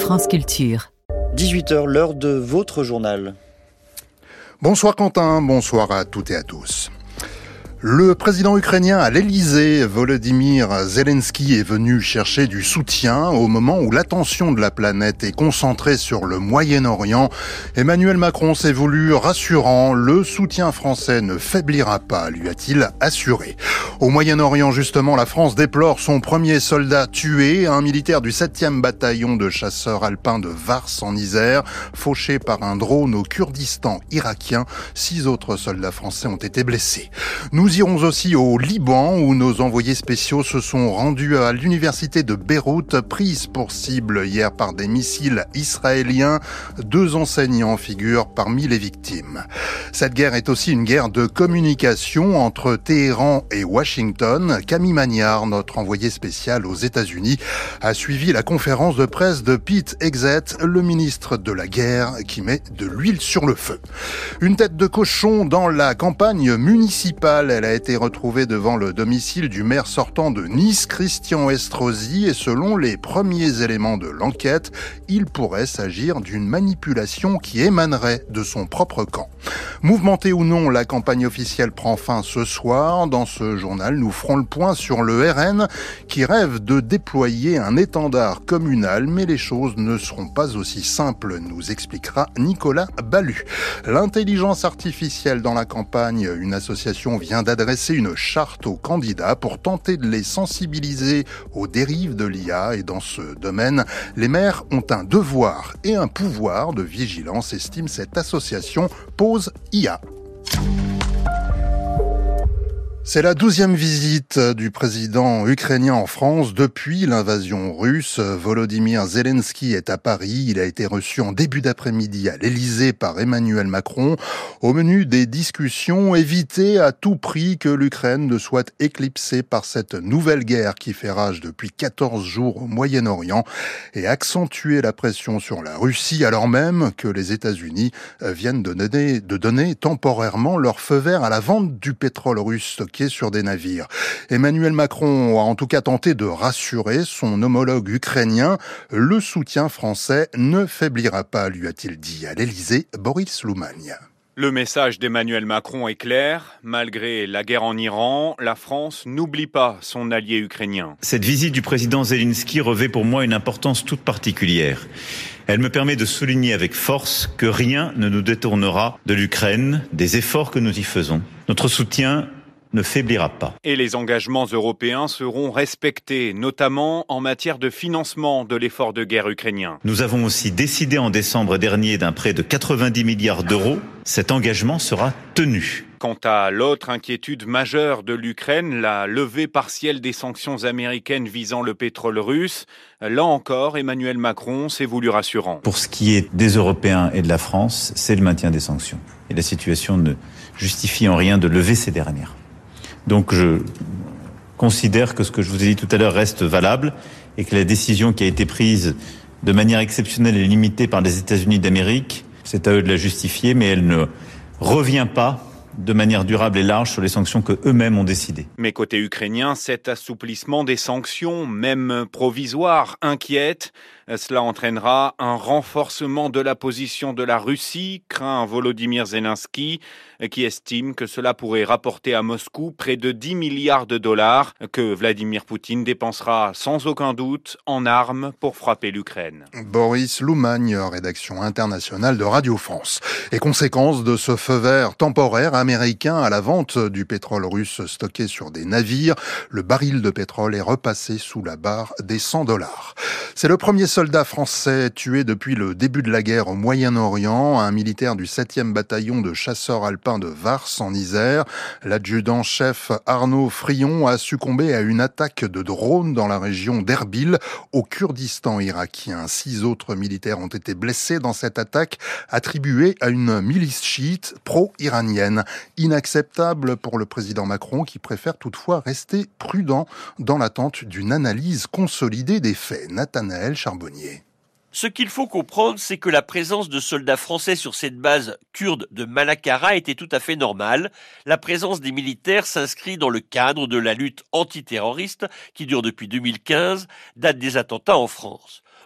France Culture. 18h, l'heure de votre journal. Bonsoir Quentin, bonsoir à toutes et à tous. Le président ukrainien à l'Elysée, Volodymyr Zelensky, est venu chercher du soutien au moment où l'attention de la planète est concentrée sur le Moyen-Orient. Emmanuel Macron s'est voulu rassurant. Le soutien français ne faiblira pas, lui a-t-il assuré. Au Moyen-Orient, justement, la France déplore son premier soldat tué, un militaire du 7e bataillon de chasseurs alpins de Vars en Isère, fauché par un drone au Kurdistan irakien. 6 autres soldats français ont été blessés. Nous irons aussi au Liban où nos envoyés spéciaux se sont rendus à l'université de Beyrouth, prise pour cible hier par des missiles israéliens. 2 enseignants figurent parmi les victimes. Cette guerre est aussi une guerre de communication entre Téhéran et Washington. Camille Magnard, notre envoyé spécial aux États-Unis, a suivi la conférence de presse de Pete Hegseth, le ministre de la guerre, qui met de l'huile sur le feu. Une tête de cochon dans la campagne municipale. Elle a été retrouvée devant le domicile du maire sortant de Nice, Christian Estrosi, et selon les premiers éléments de l'enquête, il pourrait s'agir d'une manipulation qui émanerait de son propre camp. Mouvementée ou non, la campagne officielle prend fin ce soir. Dans ce journal, nous ferons le point sur le RN qui rêve de déployer un étendard communal, mais les choses ne seront pas aussi simples, nous expliquera Nicolas Ballu. L'intelligence artificielle dans la campagne, une association vient d'adresser une charte aux candidats pour tenter de les sensibiliser aux dérives de l'IA. Et dans ce domaine, les maires ont un devoir et un pouvoir de vigilance, estime cette association Pause IA. C'est la 12e visite du président ukrainien en France depuis l'invasion russe. Volodymyr Zelensky est à Paris. Il a été reçu en début d'après-midi à l'Elysée par Emmanuel Macron. Au menu des discussions, éviter à tout prix que l'Ukraine ne soit éclipsée par cette nouvelle guerre qui fait rage depuis 14 jours au Moyen-Orient et accentuer la pression sur la Russie alors même que les États-Unis viennent de donner temporairement leur feu vert à la vente du pétrole russe sur des navires. Emmanuel Macron a en tout cas tenté de rassurer son homologue ukrainien. Le soutien français ne faiblira pas, lui a-t-il dit à l'Elysée, Boris Loumagne. Le message d'Emmanuel Macron est clair. Malgré la guerre en Iran, la France n'oublie pas son allié ukrainien. Cette visite du président Zelensky revêt pour moi une importance toute particulière. Elle me permet de souligner avec force que rien ne nous détournera de l'Ukraine, des efforts que nous y faisons. Notre soutien ne faiblira pas. Et les engagements européens seront respectés, notamment en matière de financement de l'effort de guerre ukrainien. Nous avons aussi décidé en décembre dernier d'un prêt de 90 milliards d'euros. Cet engagement sera tenu. Quant à l'autre inquiétude majeure de l'Ukraine, la levée partielle des sanctions américaines visant le pétrole russe, là encore, Emmanuel Macron s'est voulu rassurant. Pour ce qui est des Européens et de la France, c'est le maintien des sanctions. Et la situation ne justifie en rien de lever ces dernières. Donc je considère que ce que je vous ai dit tout à l'heure reste valable et que la décision qui a été prise de manière exceptionnelle et limitée par les États-Unis d'Amérique, c'est à eux de la justifier, mais elle ne revient pas de manière durable et large sur les sanctions que eux-mêmes ont décidées. Mais côté ukrainien, cet assouplissement des sanctions, même provisoire, inquiète. Cela entraînera un renforcement de la position de la Russie, craint Volodymyr Zelensky, qui estime que cela pourrait rapporter à Moscou près de 10 milliards de dollars que Vladimir Poutine dépensera sans aucun doute en armes pour frapper l'Ukraine. Boris Loumagne, rédaction internationale de Radio France. Et conséquence de ce feu vert temporaire américain à la vente du pétrole russe stocké sur des navires, le baril de pétrole est repassé sous la barre des $100. C'est le premier soldat français tué depuis le début de la guerre au Moyen-Orient, un militaire du 7e bataillon de chasseurs alpins de Vars en Isère. L'adjudant-chef Arnaud Frion a succombé à une attaque de drone dans la région d'Erbil, au Kurdistan irakien. 6 autres militaires ont été blessés dans cette attaque attribuée à une milice chiite pro-iranienne. Inacceptable pour le président Macron qui préfère toutefois rester prudent dans l'attente d'une analyse consolidée des faits. Nathanaël Charbonnier. Ce qu'il faut comprendre, c'est que la présence de soldats français sur cette base kurde de Malakara était tout à fait normale. La présence des militaires s'inscrit dans le cadre de la lutte antiterroriste qui dure depuis 2015, date des attentats en France.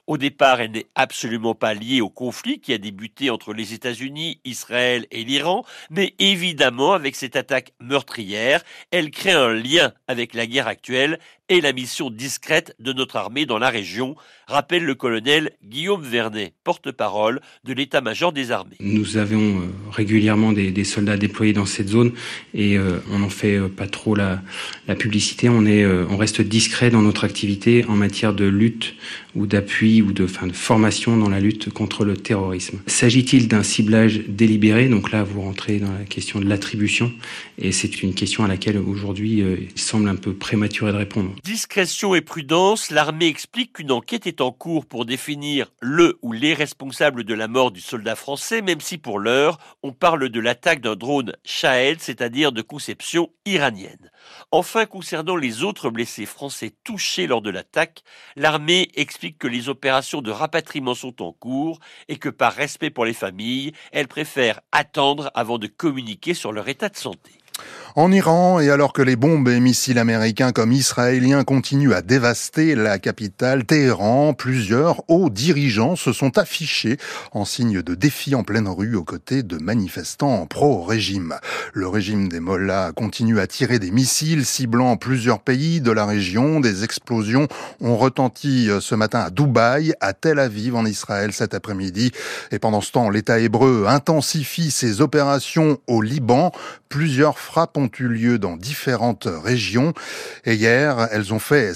Au départ, elle n'est absolument pas liée au conflit qui a débuté entre les États-Unis, Israël et l'Iran, mais évidemment, avec cette attaque meurtrière, elle crée un lien avec la guerre actuelle et la mission discrète de notre armée dans la région, rappelle le colonel Guillaume Vernet, porte-parole de l'état-major des armées. Nous avons régulièrement des soldats déployés dans cette zone et on n'en fait pas trop la publicité. On reste discret dans notre activité en matière de lutte ou d'appui ou de formation dans la lutte contre le terrorisme. S'agit-il d'un ciblage délibéré? Donc là, vous rentrez dans la question de l'attribution et c'est une question à laquelle aujourd'hui il semble un peu prématuré de répondre. Discrétion et prudence, l'armée explique qu'une enquête est en cours pour définir le ou les responsables de la mort du soldat français, même si pour l'heure, on parle de l'attaque d'un drone Shahed, c'est-à-dire de conception iranienne. Enfin, concernant les autres blessés français touchés lors de l'attaque, l'armée explique que les opérations de rapatriement sont en cours et que par respect pour les familles, elle préfère attendre avant de communiquer sur leur état de santé. En Iran, et alors que les bombes et missiles américains comme israéliens continuent à dévaster la capitale Téhéran, plusieurs hauts dirigeants se sont affichés en signe de défi en pleine rue aux côtés de manifestants pro-régime. Le régime des mollahs continue à tirer des missiles ciblant plusieurs pays de la région. Des explosions ont retenti ce matin à Dubaï, à Tel Aviv en Israël cet après-midi. Et pendant ce temps, l'État hébreu intensifie ses opérations au Liban. Plusieurs frappes ont eu lieu dans différentes régions. Et hier, elles ont fait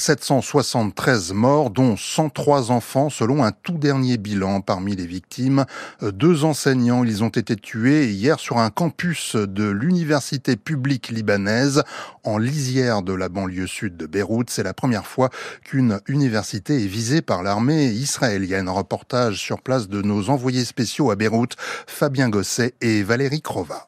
773 morts, dont 103 enfants, selon un tout dernier bilan. Parmi les victimes, 2 enseignants, ils ont été tués hier sur un campus de l'université publique libanaise, en lisière de la banlieue sud de Beyrouth. C'est la première fois qu'une université est visée par l'armée israélienne. Reportage sur place de nos envoyés spéciaux à Beyrouth, Fabien Gosset et Valérie Crova.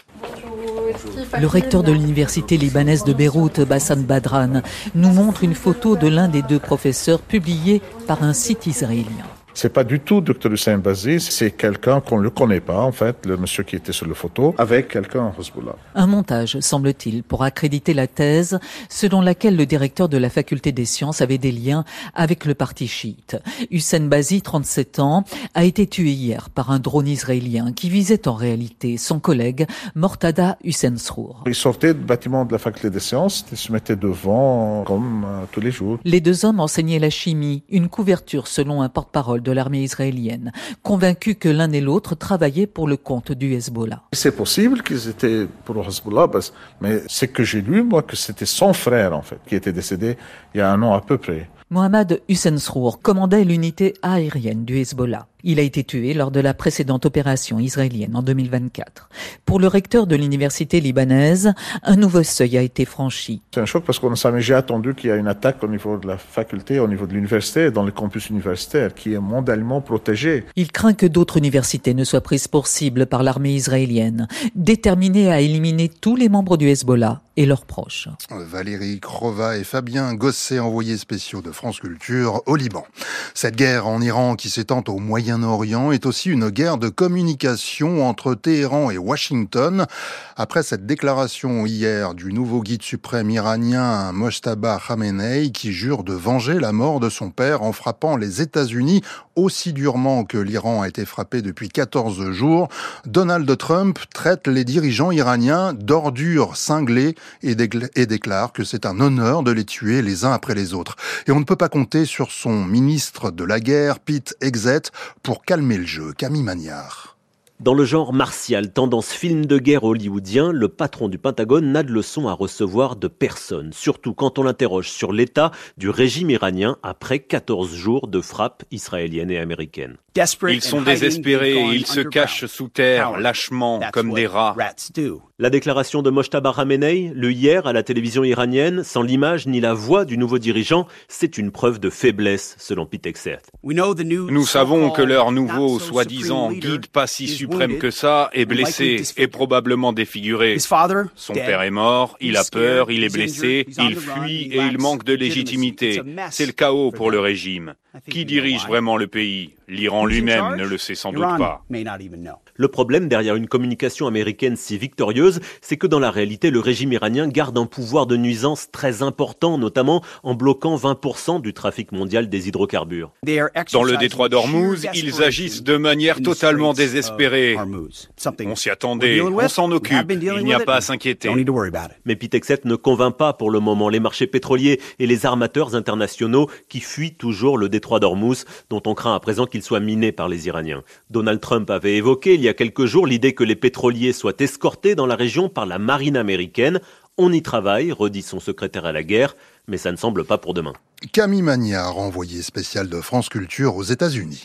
Le recteur de l'université libanaise de Beyrouth, Bassam Badran, nous montre une photo de l'un des 2 professeurs publiée par un site israélien. C'est pas du tout Dr Hussein Bazi, c'est quelqu'un qu'on ne le connaît pas, en fait, le monsieur qui était sur la photo, avec quelqu'un en Hezbollah. Un montage, semble-t-il, pour accréditer la thèse selon laquelle le directeur de la faculté des sciences avait des liens avec le parti chiite. Hussein Bazi, 37 ans, a été tué hier par un drone israélien qui visait en réalité son collègue Mortada Hussein-Srour. Il sortait du bâtiment de la faculté des sciences, il se mettait devant comme tous les jours. Les 2 hommes enseignaient la chimie, une couverture selon un porte-parole de l'armée israélienne, convaincus que l'un et l'autre travaillaient pour le compte du Hezbollah. C'est possible qu'ils étaient pour le Hezbollah, mais c'est que j'ai lu, moi, que c'était son frère, en fait, qui était décédé il y a 1 an à peu près. Mohamed Hussein-Srour commandait l'unité aérienne du Hezbollah. Il a été tué lors de la précédente opération israélienne en 2024. Pour le recteur de l'université libanaise, un nouveau seuil a été franchi. C'est un choc parce qu'on n'a jamais attendu qu'il y ait une attaque au niveau de la faculté, au niveau de l'université, dans le campus universitaire, qui est mondialement protégé. Il craint que d'autres universités ne soient prises pour cible par l'armée israélienne, déterminée à éliminer tous les membres du Hezbollah et leurs proches. Valérie Crova et Fabien Gosset, envoyés spéciaux de France Culture au Liban. Cette guerre en Iran qui s'étend au Moyen-Orient est aussi une guerre de communication entre Téhéran et Washington. Après cette déclaration hier du nouveau guide suprême iranien Mojtaba Khamenei qui jure de venger la mort de son père en frappant les États-Unis aussi durement que l'Iran a été frappé depuis 14 jours, Donald Trump traite les dirigeants iraniens d'ordures cinglées et déclare que c'est un honneur de les tuer les uns après les autres. Et on ne peut pas compter sur son ministre de la guerre, Pete Hegseth, pour calmer le jeu. Camille Magnard. Dans le genre martial, tendance film de guerre hollywoodien, le patron du Pentagone n'a de leçon à recevoir de personne, surtout quand on l'interroge sur l'état du régime iranien après 14 jours de frappes israéliennes et américaines. Ils sont désespérés et ils se cachent sous terre, lâchement, comme des rats. La déclaration de Mojtaba Khamenei, le hier à la télévision iranienne, sans l'image ni la voix du nouveau dirigeant, c'est une preuve de faiblesse, selon Pete Hegseth. Nous savons que leur nouveau, soi-disant, guide pas si suprême que ça, est blessé et probablement défiguré. Son père est mort, il a peur, il est blessé, il fuit et il manque de légitimité. C'est le chaos pour le régime. Qui dirige vraiment le pays ? L'Iran lui-même ne le sait sans doute pas. Le problème derrière une communication américaine si victorieuse, c'est que dans la réalité, le régime iranien garde un pouvoir de nuisance très important, notamment en bloquant 20% du trafic mondial des hydrocarbures. Dans le détroit d'Ormuz, ils agissent de manière totalement désespérée. On s'y attendait, on s'en occupe, il n'y a pas à s'inquiéter. Mais Pitexet ne convainc pas pour le moment les marchés pétroliers et les armateurs internationaux qui fuient toujours le détroit d'Ormuz, dont on craint à présent qu'il soit miné par les Iraniens. Donald Trump avait évoqué il y a quelques jours l'idée que les pétroliers soient escortés dans la région par la marine américaine. On y travaille, redit son secrétaire à la guerre, mais ça ne semble pas pour demain. Camille Magnard, envoyé spécial de France Culture aux États-Unis.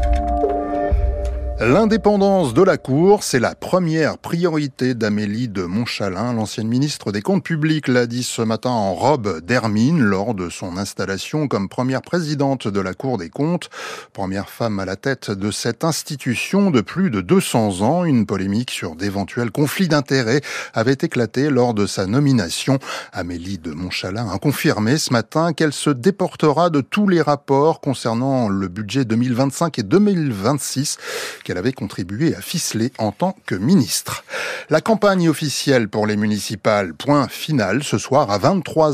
L'indépendance de la Cour, c'est la première priorité d'Amélie de Montchalin. L'ancienne ministre des Comptes publics l'a dit ce matin en robe d'hermine lors de son installation comme première présidente de la Cour des comptes. Première femme à la tête de cette institution de plus de 200 ans. Une polémique sur d'éventuels conflits d'intérêts avait éclaté lors de sa nomination. Amélie de Montchalin a confirmé ce matin qu'elle se déportera de tous les rapports concernant le budget 2025 et 2026 qu'elle avait contribué à ficeler en tant que ministre. La campagne officielle pour les municipales, point final, ce soir à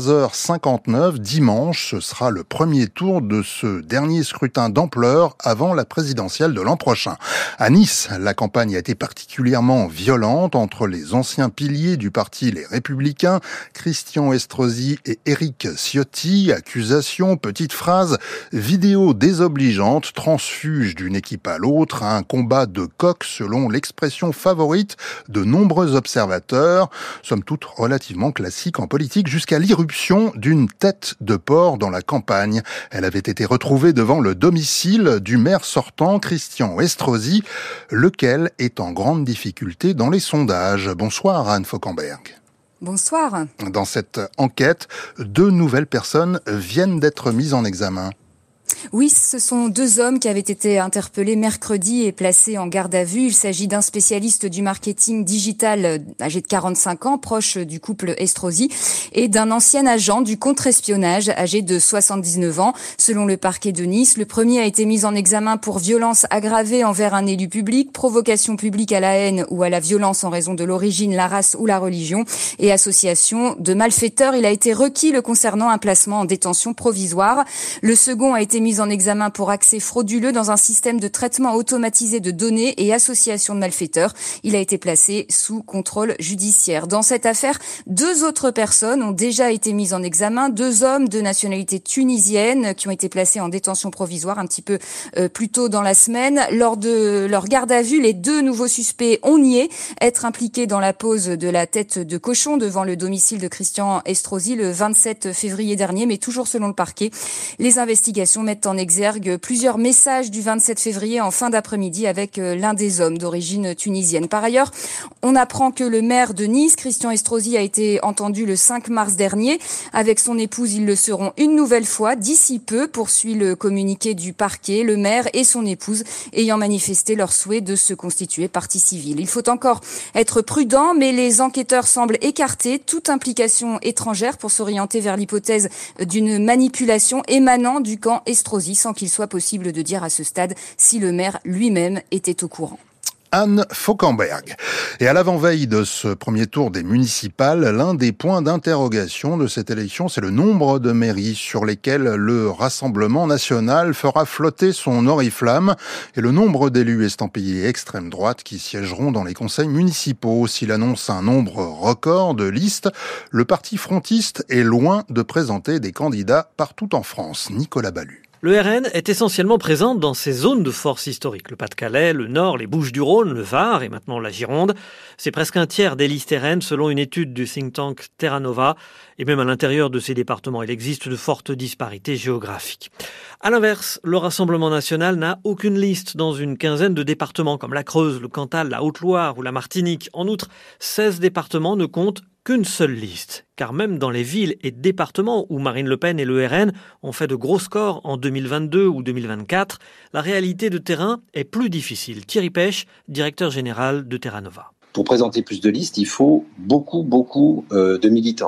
23h59, dimanche, ce sera le premier tour de ce dernier scrutin d'ampleur avant la présidentielle de l'an prochain. À Nice, la campagne a été particulièrement violente entre les anciens piliers du parti Les Républicains, Christian Estrosi et Éric Ciotti. Accusations, petites phrases, vidéos désobligeantes, transfuges d'une équipe à l'autre, un combat de coq selon l'expression favorite de nombreux observateurs, somme toute relativement classique en politique, jusqu'à l'irruption d'une tête de porc dans la campagne. Elle avait été retrouvée devant le domicile du maire sortant, Christian Estrosi, lequel est en grande difficulté dans les sondages. Bonsoir Anne Fauquemberg. Bonsoir. Dans cette enquête, 2 nouvelles personnes viennent d'être mises en examen. Oui, ce sont 2 hommes qui avaient été interpellés mercredi et placés en garde à vue. Il s'agit d'un spécialiste du marketing digital âgé de 45 ans, proche du couple Estrosi, et d'un ancien agent du contre-espionnage âgé de 79 ans. Selon le parquet de Nice, le premier a été mis en examen pour violence aggravée envers un élu public, provocation publique à la haine ou à la violence en raison de l'origine, la race ou la religion, et association de malfaiteurs. Il a été requis le concernant un placement en détention provisoire. Le second a été mis en examen pour accès frauduleux dans un système de traitement automatisé de données et association de malfaiteurs. Il a été placé sous contrôle judiciaire. Dans cette affaire, 2 autres personnes ont déjà été mises en examen. 2 hommes de nationalité tunisienne qui ont été placés en détention provisoire un petit peu plus tôt dans la semaine. Lors de leur garde à vue, les 2 nouveaux suspects ont nié être impliqués dans la pose de la tête de cochon devant le domicile de Christian Estrosi le 27 février dernier, mais toujours selon le parquet. Les investigations mettent en exergue plusieurs messages du 27 février en fin d'après-midi avec l'un des hommes d'origine tunisienne. Par ailleurs, on apprend que le maire de Nice, Christian Estrosi, a été entendu le 5 mars dernier. Avec son épouse, ils le seront une nouvelle fois d'ici peu, poursuit le communiqué du parquet, le maire et son épouse ayant manifesté leur souhait de se constituer partie civile. Il faut encore être prudent, mais les enquêteurs semblent écarter toute implication étrangère pour s'orienter vers l'hypothèse d'une manipulation émanant du camp Estrosi, sans qu'il soit possible de dire à ce stade si le maire lui-même était au courant. Anne Fauquemberg. Et à l'avant-veille de ce premier tour des municipales, l'un des points d'interrogation de cette élection, c'est le nombre de mairies sur lesquelles le Rassemblement national fera flotter son oriflamme et le nombre d'élus estampillés extrême droite qui siégeront dans les conseils municipaux. S'il annonce un nombre record de listes, le parti frontiste est loin de présenter des candidats partout en France. Nicolas Ballu. Le RN est essentiellement présent dans ces zones de force historiques. Le Pas-de-Calais, le Nord, les Bouches-du-Rhône, le Var et maintenant la Gironde. C'est presque un tiers des listes RN selon une étude du think tank Terra Nova. Et même à l'intérieur de ces départements, il existe de fortes disparités géographiques. À l'inverse, le Rassemblement national n'a aucune liste dans une quinzaine de départements comme la Creuse, le Cantal, la Haute-Loire ou la Martinique. En outre, 16 départements ne comptent qu'une seule liste. Car même dans les villes et départements où Marine Le Pen et le RN ont fait de gros scores en 2022 ou 2024, la réalité de terrain est plus difficile. Thierry Pêche, directeur général de Terra Nova. Pour présenter plus de listes, il faut beaucoup de militants.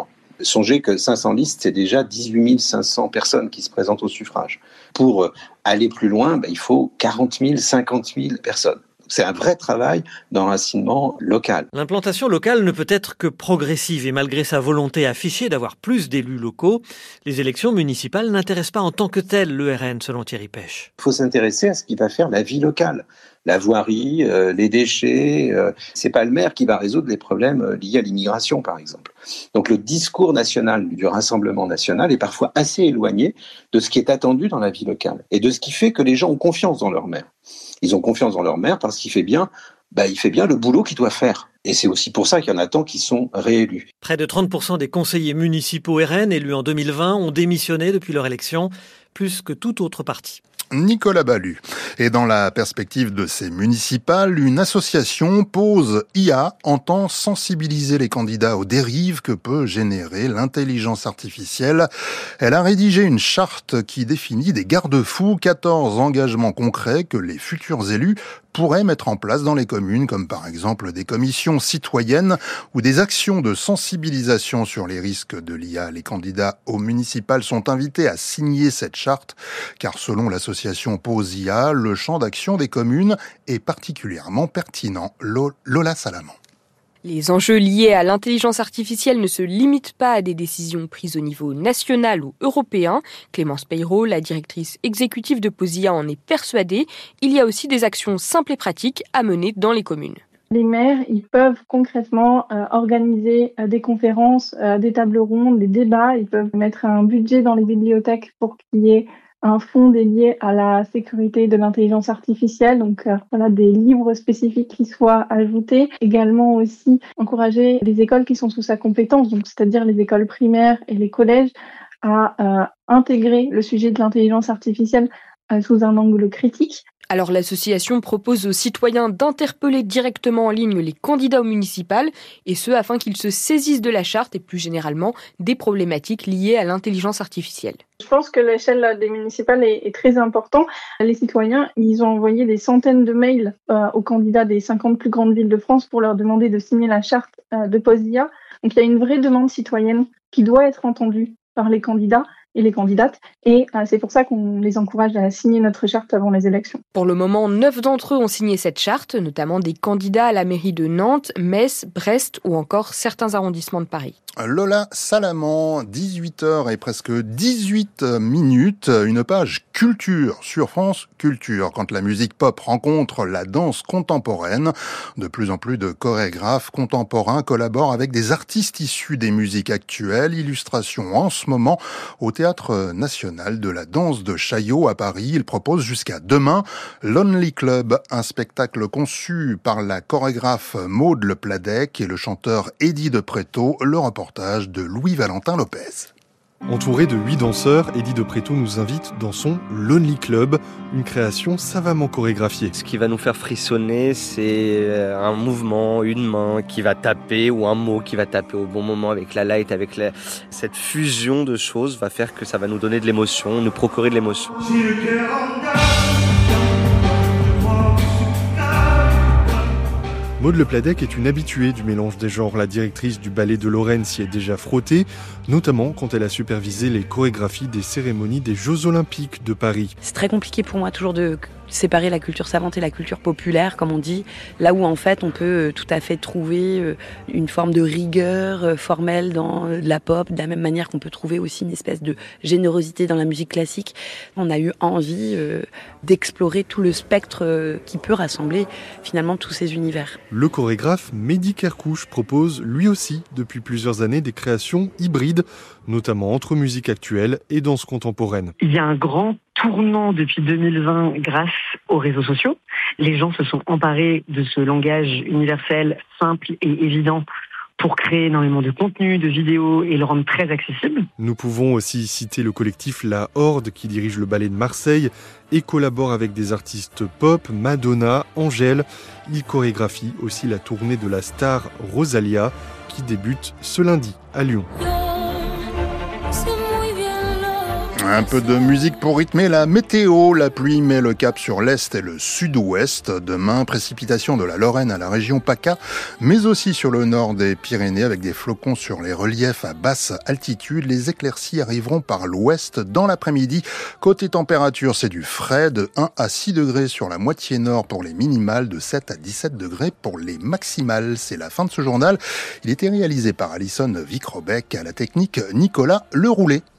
Songez que 500 listes, c'est déjà 18 500 personnes qui se présentent au suffrage. Pour aller plus loin, il faut 40 000, 50 000 personnes. C'est un vrai travail d'enracinement local. L'implantation locale ne peut être que progressive et malgré sa volonté affichée d'avoir plus d'élus locaux, les élections municipales n'intéressent pas en tant que telles le RN, selon Thierry Pech. Il faut s'intéresser à ce qui va faire la vie locale. La voirie, les déchets, c'est pas le maire qui va résoudre les problèmes liés à l'immigration, par exemple. Donc le discours national du Rassemblement national est parfois assez éloigné de ce qui est attendu dans la vie locale et de ce qui fait que les gens ont confiance dans leur maire. Ils ont confiance dans leur maire parce qu'il fait bien, il fait bien le boulot qu'il doit faire. Et c'est aussi pour ça qu'il y en a tant qui sont réélus. Près de 30% des conseillers municipaux RN élus en 2020 ont démissionné depuis leur élection, plus que toute autre parti. Nicolas Ballu. Et dans la perspective de ces municipales, une association Pause IA entend sensibiliser les candidats aux dérives que peut générer l'intelligence artificielle. Elle a rédigé une charte qui définit des garde-fous, 14 engagements concrets que les futurs élus pourraient mettre en place dans les communes, comme par exemple des commissions citoyennes ou des actions de sensibilisation sur les risques de l'IA. Les candidats aux municipales sont invités à signer cette charte, car selon l'association Pause IA, le champ d'action des communes est particulièrement pertinent. Lola Salamand. Les enjeux liés à l'intelligence artificielle ne se limitent pas à des décisions prises au niveau national ou européen. Clémence Peyrault, la directrice exécutive de Pause IA, en est persuadée. Il y a aussi des actions simples et pratiques à mener dans les communes. Les maires, ils peuvent concrètement organiser des conférences, des tables rondes, des débats. Ils peuvent mettre un budget dans les bibliothèques pour qu'il y ait un fonds dédié à la sécurité de l'intelligence artificielle, donc des livres spécifiques qui soient ajoutés. Également aussi encourager les écoles qui sont sous sa compétence, donc c'est-à-dire les écoles primaires et les collèges, à intégrer le sujet de l'intelligence artificielle sous un angle critique. Alors l'association propose aux citoyens d'interpeller directement en ligne les candidats aux municipales, et ce afin qu'ils se saisissent de la charte et plus généralement des problématiques liées à l'intelligence artificielle. Je pense que l'échelle des municipales est très importante. Les citoyens, ils ont envoyé des centaines de mails aux candidats des 50 plus grandes villes de France pour leur demander de signer la charte de Pause IA. Donc il y a une vraie demande citoyenne qui doit être entendue par les candidats et les candidates, et c'est pour ça qu'on les encourage à signer notre charte avant les élections. Pour le moment, 9 d'entre eux ont signé cette charte, notamment des candidats à la mairie de Nantes, Metz, Brest ou encore certains arrondissements de Paris. Lola Salamand, 18h et presque 18 minutes, une page culture sur France Culture. Quand la musique pop rencontre la danse contemporaine, de plus en plus de chorégraphes contemporains collaborent avec des artistes issus des musiques actuelles. Illustration en ce moment au Théâtre National de la Danse de Chaillot à Paris. Il propose jusqu'à demain Lonely Club, un spectacle conçu par la chorégraphe Maud Le Pladec et le chanteur Eddie de Pretto. Le reportage de Louis-Valentin Lopez. Entouré de 8 danseurs, Eddie de Pretto nous invite dans son Lonely Club, une création savamment chorégraphiée. Ce qui va nous faire frissonner, c'est un mouvement, une main qui va taper ou un mot qui va taper au bon moment avec la light, avec cette fusion de choses va faire que ça va nous donner de l'émotion, nous procurer de l'émotion. Maud Le Pladec est une habituée du mélange des genres. La directrice du ballet de Lorraine s'y est déjà frottée, notamment quand elle a supervisé les chorégraphies des cérémonies des Jeux Olympiques de Paris. C'est très compliqué pour moi toujours de séparer la culture savante et la culture populaire, comme on dit, là où en fait on peut tout à fait trouver une forme de rigueur formelle dans la pop, de la même manière qu'on peut trouver aussi une espèce de générosité dans la musique classique. On a eu envie d'explorer tout le spectre qui peut rassembler finalement tous ces univers. Le chorégraphe Mehdi Kerkouche propose lui aussi depuis plusieurs années des créations hybrides, notamment entre musique actuelle et danse contemporaine. Il y a un grand tournant depuis 2020 grâce aux réseaux sociaux. Les gens se sont emparés de ce langage universel, simple et évident pour créer énormément de contenu, de vidéos et le rendre très accessible. Nous pouvons aussi citer le collectif La Horde qui dirige le ballet de Marseille et collabore avec des artistes pop, Madonna, Angèle. Il chorégraphie aussi la tournée de la star Rosalia qui débute ce lundi à Lyon. Un peu de musique pour rythmer la météo. La pluie met le cap sur l'est et le sud-ouest. Demain, précipitation de la Lorraine à la région PACA, mais aussi sur le nord des Pyrénées avec des flocons sur les reliefs à basse altitude. Les éclaircies arriveront par l'ouest dans l'après-midi. Côté température, c'est du frais, de 1 à 6 degrés sur la moitié nord pour les minimales, de 7 à 17 degrés pour les maximales. C'est la fin de ce journal. Il était réalisé par Alison Vicrobec, à la technique Nicolas Leroulet.